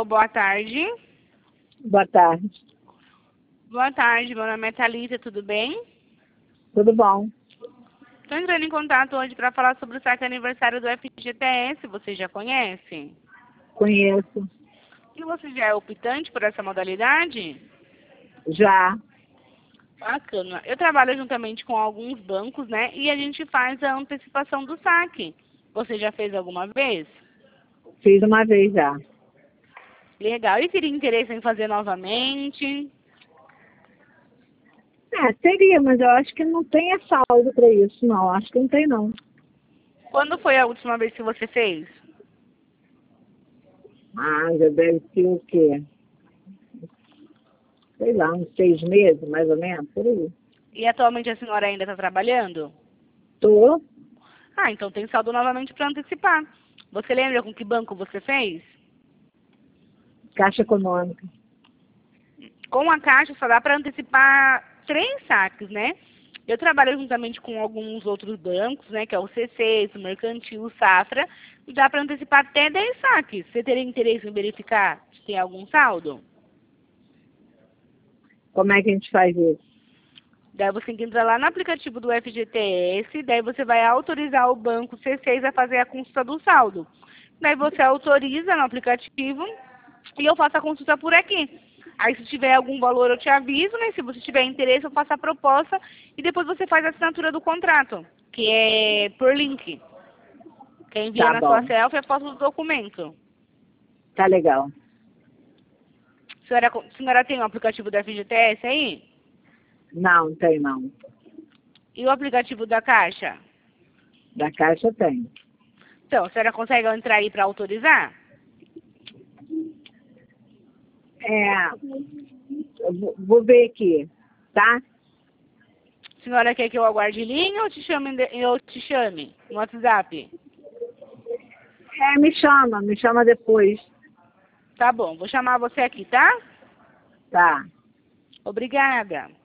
Alô, boa tarde. Boa tarde. Boa tarde, meu nome é Thalita, tudo bem? Tudo bom? Estou entrando em contato hoje para falar sobre o saque aniversário do FGTS, você já conhece? Conheço. E você já é optante por essa modalidade? Já. Bacana. Eu trabalho juntamente com alguns bancos, né? E a gente faz a antecipação do saque. Você já fez alguma vez? Fiz uma vez já. Legal. E teria interesse em fazer novamente? Teria, mas eu acho que não tem saldo para isso, não. Acho que não tem, não. Quando foi a última vez que você fez? Já deve ser o quê? Sei lá, uns 6 meses, mais ou menos, por aí. E atualmente a senhora ainda está trabalhando? Tô. Ah, então tem saldo novamente para antecipar. Você lembra com que banco você fez? Caixa Econômica. Com a Caixa só dá para antecipar 3 saques, né? Eu trabalho juntamente com alguns outros bancos, né? Que é o C6, o Mercantil, o Safra. E dá para antecipar até 10 saques. Você teria interesse em verificar se tem algum saldo? Como é que a gente faz isso? Daí você tem que entrar lá no aplicativo do FGTS, daí você vai autorizar o banco C6 a fazer a consulta do saldo. Daí você autoriza no aplicativo e eu faço a consulta por aqui. Aí se tiver algum valor eu te aviso, né? Se você tiver interesse eu faço a proposta e depois você faz a assinatura do contrato, que é por link. Quem envia Tá na sua bom. selfie é a foto do documento. Tá legal. Senhora tem o aplicativo da FGTS aí? Não tem, não. E o aplicativo da Caixa? Da Caixa tem. Então, a senhora consegue entrar aí para autorizar? Vou ver aqui, tá? A senhora quer que eu aguarde linha ou eu te chame no WhatsApp? Me chama depois. Tá bom, vou chamar você aqui, tá? Tá. Obrigada.